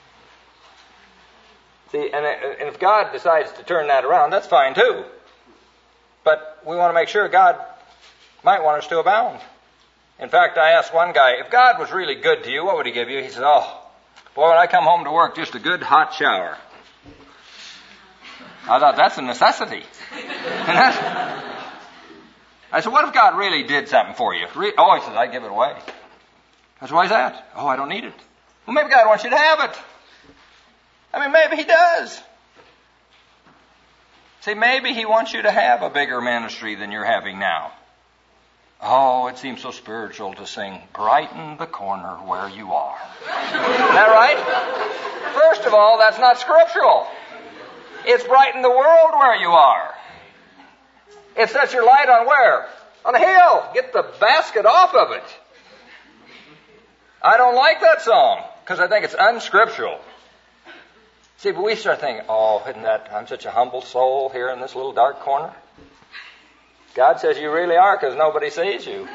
See, and if God decides to turn that around, that's fine too. But we want to make sure God might want us to abound. In fact, I asked one guy, if God was really good to you, what would He give you? He said, oh, boy, when I come home to work, just a good hot shower. I thought, that's a necessity. I said, what if God really did something for you? Oh, he said, I'd give it away. I said, why is that? Oh, I don't need it. Well, maybe God wants you to have it. I mean, maybe He does. See, maybe He wants you to have a bigger ministry than you're having now. Oh, it seems so spiritual to sing, brighten the corner where you are. Isn't that right? First of all, that's not scriptural. It's brighten the world where you are. It sets your light on where? On the hill. Get the basket off of it. I don't like that song because I think it's unscriptural. See, but we start thinking, oh, isn't that, I'm such a humble soul here in this little dark corner. God says you really are because nobody sees you. Isn't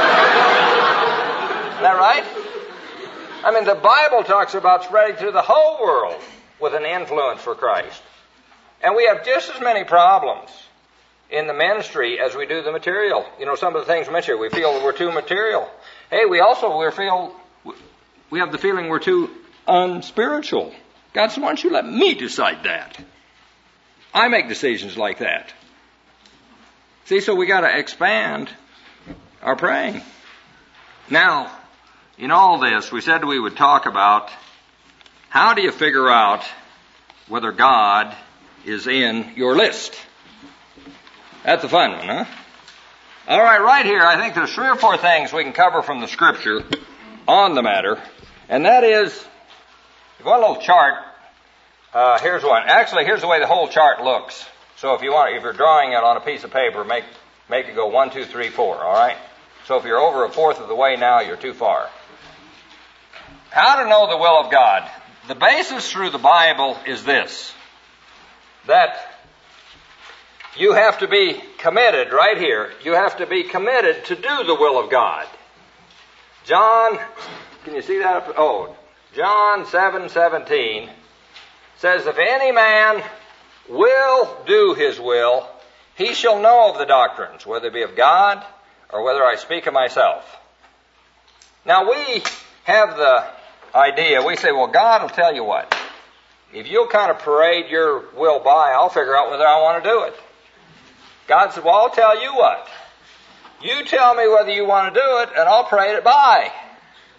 that right? I mean, the Bible talks about spreading through the whole world with an influence for Christ. And we have just as many problems in the ministry as we do the material. You know, some of the things mentioned, we feel we're too material. Hey, we have the feeling we're too unspiritual. God said, why don't you let me decide that? I make decisions like that. See, so we got to expand our praying. Now, in all this, we said we would talk about how do you figure out whether God is in your list? That's a fun one, huh? All right here, I think there's 3 or 4 things we can cover from the Scripture on the matter, and that is, if you want a little chart, here's one. Actually, here's the way the whole chart looks. So if you're drawing it on a piece of paper, make it go 1, 2, 3, 4, all right? So if you're over 1/4 of the way now, you're too far. How to know the will of God? The basis through the Bible is this, that you have to be committed, right here, you have to be committed to do the will of God. John, can you see that? Oh, John 7:17 says, if any man will do his will, he shall know of the doctrines, whether it be of God or whether I speak of myself. Now we have the idea, we say, well, God will tell you what. If you'll kind of parade your will by, I'll figure out whether I want to do it. God said, well, I'll tell you what. You tell me whether you want to do it, and I'll parade it by.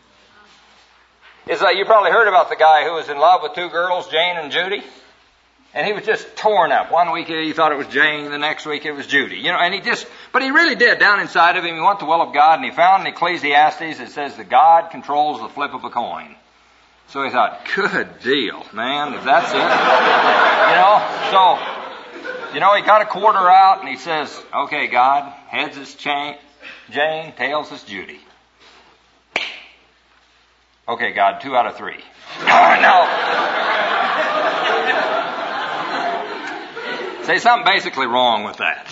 It's like you probably heard about the guy who was in love with 2 girls, Jane and Judy. And he was just torn up. One week he thought it was Jane, the next week it was Judy. And but he really did, down inside of him, he wanted the will of God, and he found in Ecclesiastes it says that God controls the flip of a coin. So he thought, good deal, man, if that's it. He got a quarter out and he says, okay, God, heads is Jane, tails is Judy. Okay, God, 2 out of 3. Say something basically wrong with that.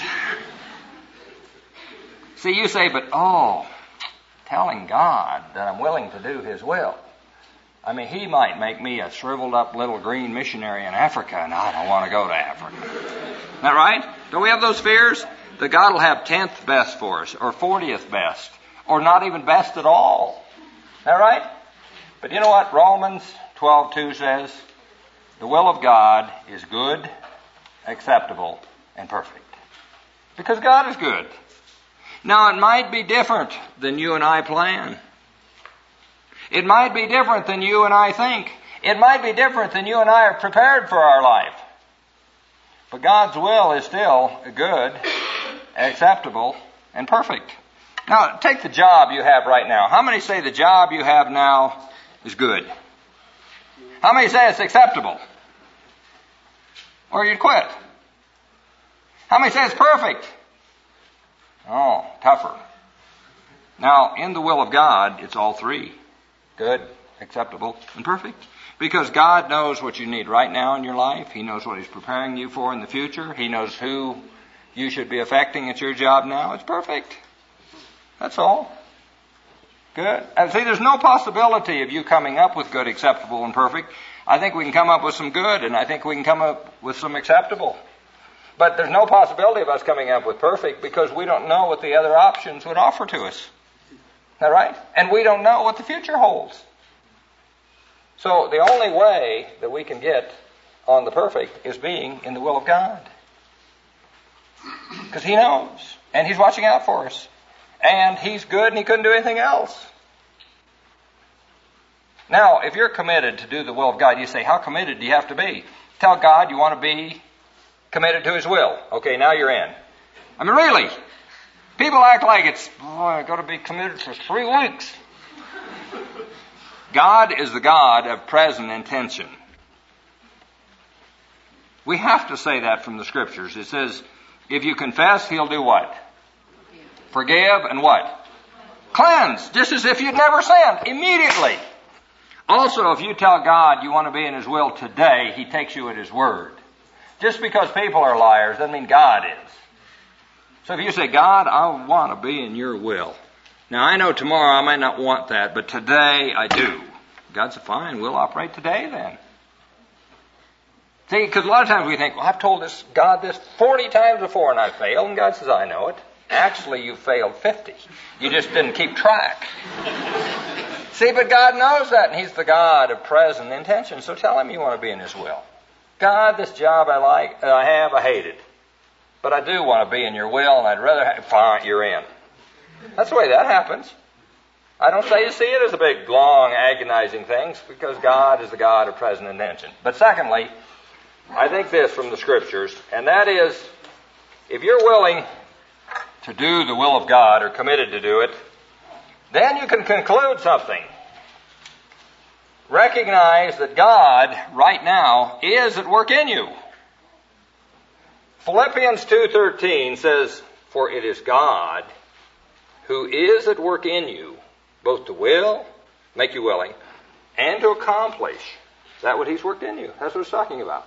See, you say, but telling God that I'm willing to do His will. I mean, He might make me a shriveled up little green missionary in Africa, and I don't want to go to Africa. Isn't that right? Don't we have those fears? That God will have 10th best for us, or 40th best, or not even best at all. Isn't that right? But you know what Romans 12:2 says? The will of God is good, acceptable, and perfect. Because God is good. Now, it might be different than you and I plan. It might be different than you and I think. It might be different than you and I are prepared for our life. But God's will is still good, acceptable, and perfect. Now, take the job you have right now. How many say the job you have now is good? How many say it's acceptable? Or you'd quit? How many say it's perfect? Oh, tougher. Now, in the will of God, it's all three. Good, acceptable, and perfect. Because God knows what you need right now in your life. He knows what He's preparing you for in the future. He knows who you should be affecting at your job now. It's perfect. That's all. Good. And see, there's no possibility of you coming up with good, acceptable, and perfect. I think we can come up with some good, and I think we can come up with some acceptable. But there's no possibility of us coming up with perfect because we don't know what the other options would offer to us. Is that right? And we don't know what the future holds. So the only way that we can get on the perfect is being in the will of God. Because He knows. And He's watching out for us. And He's good and He couldn't do anything else. Now, if you're committed to do the will of God, you say, how committed do you have to be? Tell God you want to be committed to His will. Okay, now you're in. I mean, really. People act like it's, I've got to be committed for 3 weeks. God is the God of present intention. We have to say that from the Scriptures. It says, if you confess, He'll do what? Forgive and what? Cleanse. Just as if you'd never sinned. Immediately. Also, if you tell God you want to be in His will today, He takes you at His word. Just because people are liars doesn't mean God is. So if you say, God, I want to be in your will. Now, I know tomorrow I might not want that, but today I do. God said, fine, we'll operate today then. See, because a lot of times we think, well, I've told God this 40 times before and I failed, and God says, I know it. Actually, you failed 50. You just didn't keep track. See, but God knows that, and He's the God of present intention, so tell Him you want to be in His will. God, this job I hate it. But I do want to be in your will, and I'd rather fine, you're in. That's the way that happens. I don't say you see it as a big, long, agonizing thing, because God is the God of present intention. But secondly, I think this from the Scriptures, and that is, if you're willing to do the will of God, or committed to do it, then you can conclude something. Recognize that God, right now, is at work in you. Philippians 2:13 says, for it is God who is at work in you, both to will, make you willing, and to accomplish. Is that what He's worked in you? That's what it's talking about.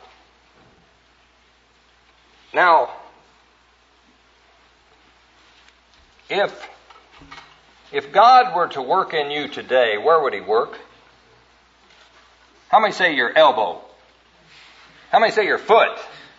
Now, if God were to work in you today, where would He work? How many say your elbow? How many say your foot?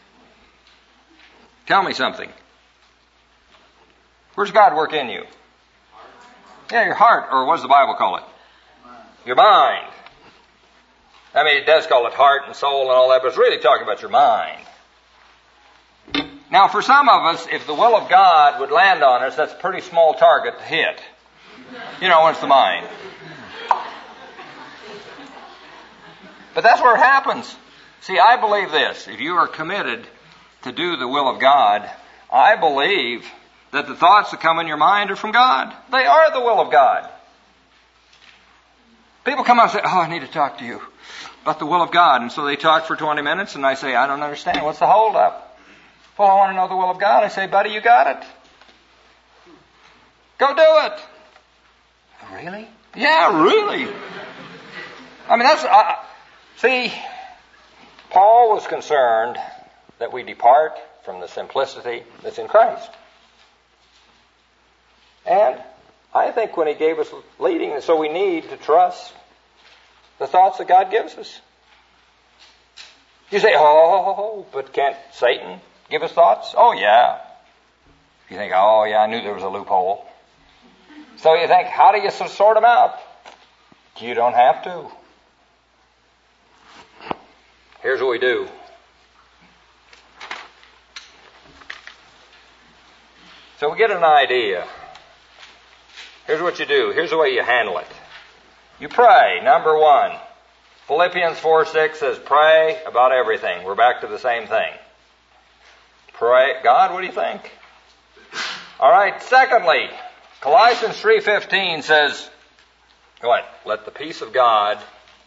Tell me something. Where's God work in you? Yeah, your heart, or what does the Bible call it? Your mind. I mean, it does call it heart and soul and all that, but it's really talking about your mind. Now, for some of us, if the will of God would land on us, that's a pretty small target to hit. You know, when it's the mind. But that's where it happens. See, I believe this. If you are committed to do the will of God, I believe that the thoughts that come in your mind are from God. They are the will of God. People come up and say, oh, I need to talk to you about the will of God. And so they talk for 20 minutes and I say, I don't understand. What's the hold up? Well, I want to know the will of God. I say, buddy, you got it. Go do it. Really? Yeah, really. I mean, see, Paul was concerned that we depart from the simplicity that's in Christ. And I think when he gave us leading, so we need to trust the thoughts that God gives us. You say, oh, but can't Satan give us thoughts? Oh, yeah. You think, oh, yeah, I knew there was a loophole. So you think, how do you sort them out? You don't have to. Here's what we do. So we get an idea. Here's what you do. Here's the way you handle it. You pray. Number one. Philippians 4:6 says, pray about everything. We're back to the same thing. Pray. God, what do you think? All right. Secondly, Colossians 3:15 says, what? Let the peace of God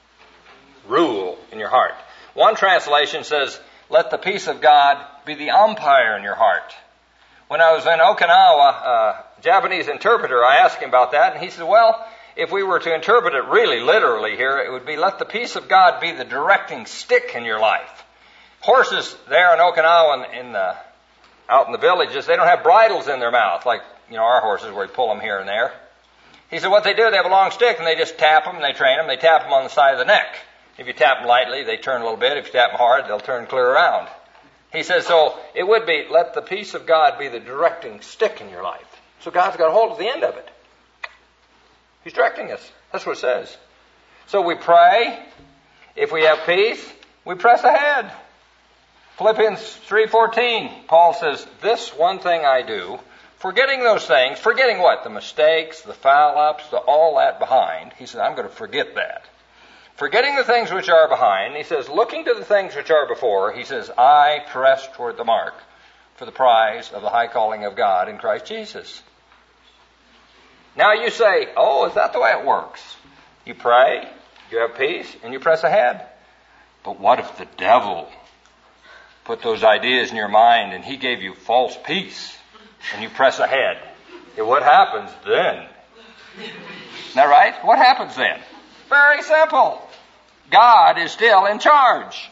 rule in your heart. One translation says, let the peace of God be the umpire in your heart. When I was in Okinawa, a Japanese interpreter, I asked him about that, and he said, well, if we were to interpret it really literally here, it would be, let the peace of God be the directing stick in your life. Horses there in Okinawa, out in the villages, they don't have bridles in their mouth, like, our horses where we pull them here and there. He said what they do, they have a long stick, and they just tap them, and they train them, they tap them on the side of the neck. If you tap them lightly, they turn a little bit. If you tap them hard, they'll turn clear around. He says, so it would be, let the peace of God be the directing stick in your life. So God's got a hold of the end of it. He's directing us. That's what it says. So we pray. If we have peace, we press ahead. Philippians 3:14, Paul says, this one thing I do, forgetting those things, forgetting what? The mistakes, the foul-ups, all that behind. He says, I'm going to forget that. Forgetting the things which are behind, he says, looking to the things which are before, he says, I press toward the mark for the prize of the high calling of God in Christ Jesus. Now you say, oh, is that the way it works? You pray, you have peace, and you press ahead. But what if the devil put those ideas in your mind and he gave you false peace and you press ahead? What happens then? Isn't that right? What happens then? Very simple. God is still in charge.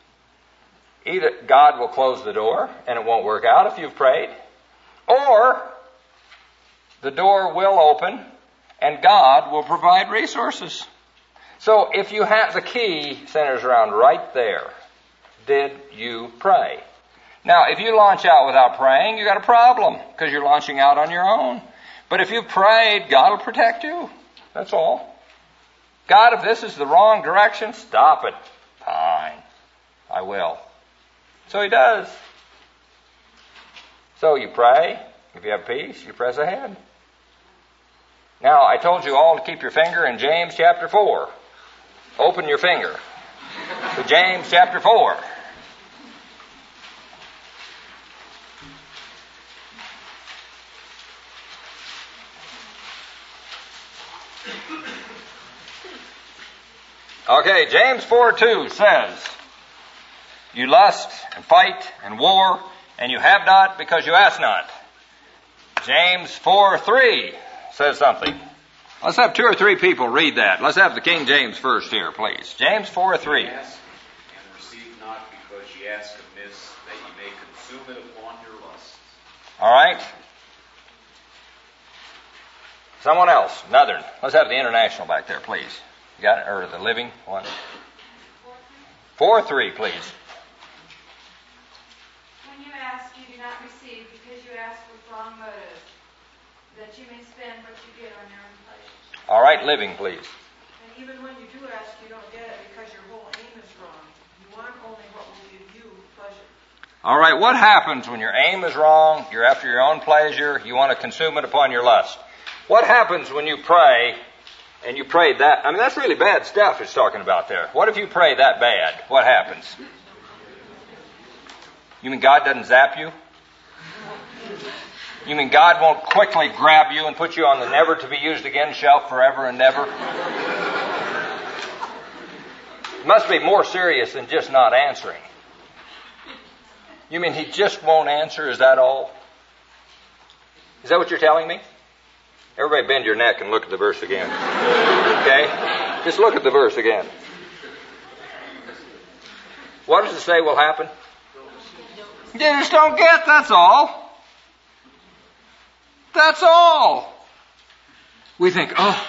Either God will close the door and it won't work out if you've prayed, or the door will open and God will provide resources. So if you have, the key centers around right there. Did you pray? Now, if you launch out without praying, you got a problem because you're launching out on your own. But if you prayed, God will protect you. That's all. God, if this is the wrong direction, stop it. Fine. I will. So he does. So you pray. If you have peace, you press ahead. Now, I told you all to keep your finger in James chapter 4. Open your finger to James chapter 4. Okay, James 4:2 says, you lust and fight and war, and you have not because you ask not. James 4:3 says something. Let's have 2 or 3 people read that. Let's have the King James first here, please. James 4:3. Ask and receive not because ye ask amiss, that ye may consume it upon your lusts. All right. Someone else, another. Let's have the International back there, please. You got it? Or the Living one? 4:3, please. When you ask, you do not receive, because you ask with wrong motives, that you may spend what you get on your own pleasures. All right, Living, please. And even when you do ask, you don't get it because your whole aim is wrong. You want only what will give you pleasure. All right, what happens when your aim is wrong, you're after your own pleasure, you want to consume it upon your lust? What happens when you pray and you prayed that, I mean, that's really bad stuff it's talking about there. What if you pray that bad? What happens? You mean God doesn't zap you? You mean God won't quickly grab you and put you on the never to be used again shelf forever and never? It must be more serious than just not answering. You mean He just won't answer? Is that all? Is that what you're telling me? Everybody bend your neck and look at the verse again. Okay? Just look at the verse again. What does it say will happen? You just don't get, that's all. That's all. We think, oh,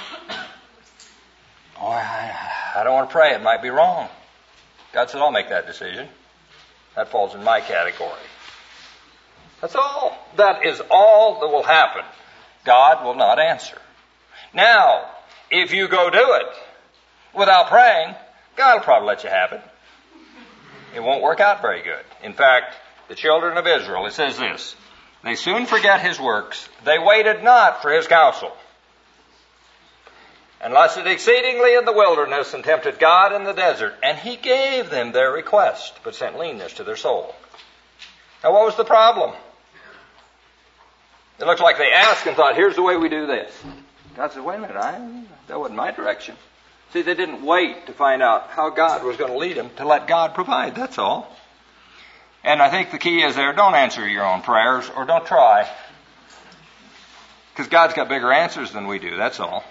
I don't want to pray. It might be wrong. God said, I'll make that decision. That falls in my category. That's all. That is all that will happen. God will not answer. Now, if you go do it without praying, God will probably let you have it. It won't work out very good. In fact, the children of Israel, it says this, they soon forget His works. They waited not for His counsel, and lusted exceedingly in the wilderness, and tempted God in the desert. And He gave them their request, but sent leanness to their soul. Now, what was the problem? It looked like they asked and thought, here's the way we do this. God said, wait a minute, that wasn't my direction. See, they didn't wait to find out how God was going to lead them, to let God provide, that's all. And I think the key is there, don't answer your own prayers, or don't try. Because God's got bigger answers than we do, that's all.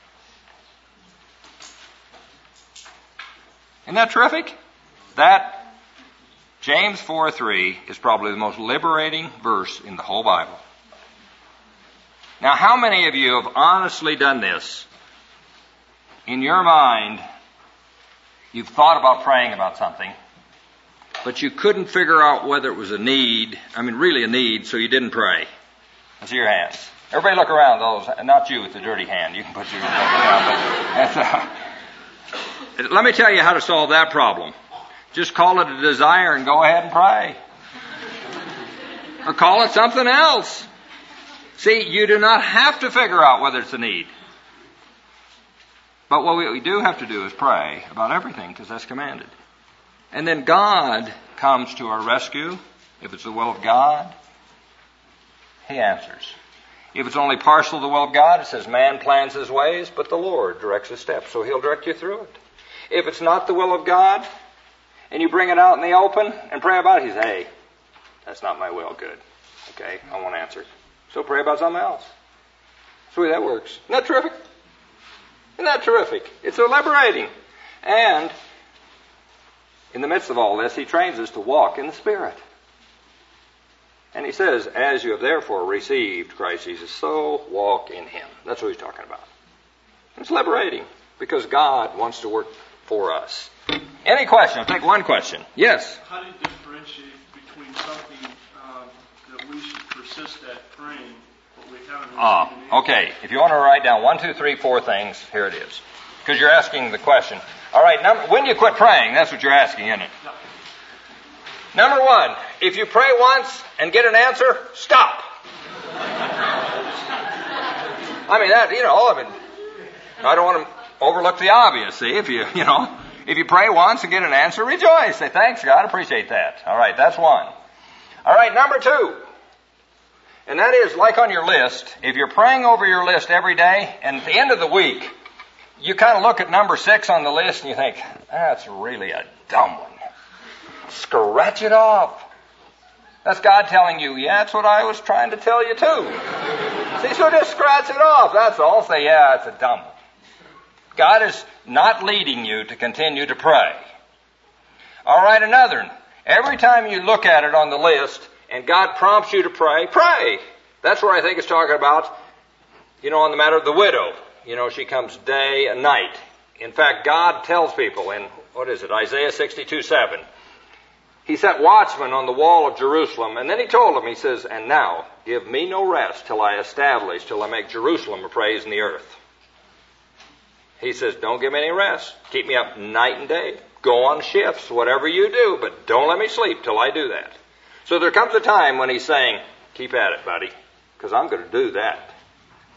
Isn't that terrific? That, James 4:3, is probably the most liberating verse in the whole Bible. Now, how many of you have honestly done this? In your mind, you've thought about praying about something, but you couldn't figure out whether it was a need, really a need, so you didn't pray. I see your hands. Everybody look around, those, not you with the dirty hand. You can put your hand down. But let me tell you how to solve that problem. Just call it a desire and go ahead and pray. Or call it something else. See, you do not have to figure out whether it's a need. But what we do have to do is pray about everything, because that's commanded. And then God comes to our rescue. If it's the will of God, He answers. If it's only partial to the will of God, it says man plans his ways, but the Lord directs his steps, so He'll direct you through it. If it's not the will of God, and you bring it out in the open and pray about it, He says, hey, that's not my will. Good. Okay, I won't answer. So pray about something else. That's the way that works. Isn't that terrific? Isn't that terrific? It's so liberating. And in the midst of all this, He trains us to walk in the Spirit. And He says, as you have therefore received Christ Jesus, so walk in Him. That's what He's talking about. It's liberating, because God wants to work for us. Any question? I'll take one question. Yes? How do you differentiate between something that we should persist at praying, but we haven't received an answer? Okay. If you want to write down 1, 2, 3, 4 things, here it is. Because you're asking the question. All right, when do you quit praying? That's what you're asking, isn't it? No. Number 1, if you pray once and get an answer, stop. I don't want to overlook the obvious. See, if you pray once and get an answer, rejoice. Say, thanks, God, appreciate that. All right, that's 1. All right, number 2. And that is, like on your list, if you're praying over your list every day, and at the end of the week, you kind of look at number 6 on the list and you think, that's really a dumb one. Scratch it off. That's God telling you, yeah, that's what I was trying to tell you too. See, so just scratch it off. That's all. Say, yeah, it's a dumb one. God is not leading you to continue to pray. All right, another one. Every time you look at it on the list and God prompts you to pray, pray. That's where I think it's talking about, on the matter of the widow. She comes day and night. In fact, God tells people in, Isaiah 62:7. He set watchmen on the wall of Jerusalem, and then He told them, He says, and now give me no rest till I make Jerusalem a praise in the earth. He says, don't give me any rest. Keep me up night and day. Go on shifts, whatever you do, but don't let me sleep till I do that. So there comes a time when He's saying, keep at it, buddy, because I'm going to do that.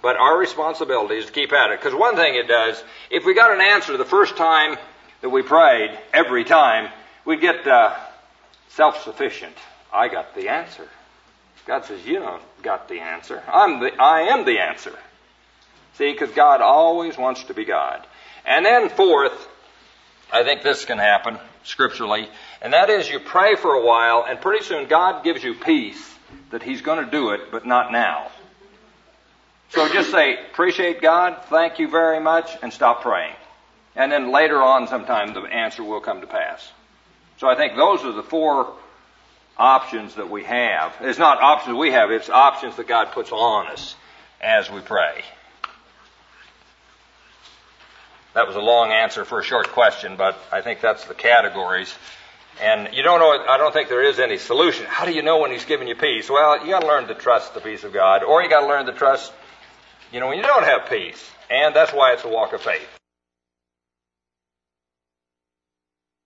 But our responsibility is to keep at it. Because one thing it does, if we got an answer the first time that we prayed, every time, we'd get self-sufficient. I got the answer. God says, you don't got the answer. I am the answer. See, because God always wants to be God. And then fourth, I think this can happen scripturally, and that is you pray for a while, and pretty soon God gives you peace that He's going to do it, but not now. So just say, appreciate God, thank you very much, and stop praying. And then later on sometime the answer will come to pass. So I think those are the four options that we have. It's not options we have, it's options that God puts on us as we pray. That was a long answer for a short question, but I think that's the categories. And you don't know, I don't think there is any solution. How do you know when He's giving you peace? Well, you got to learn to trust the peace of God, or you got to learn to trust, when you don't have peace. And that's why it's a walk of faith.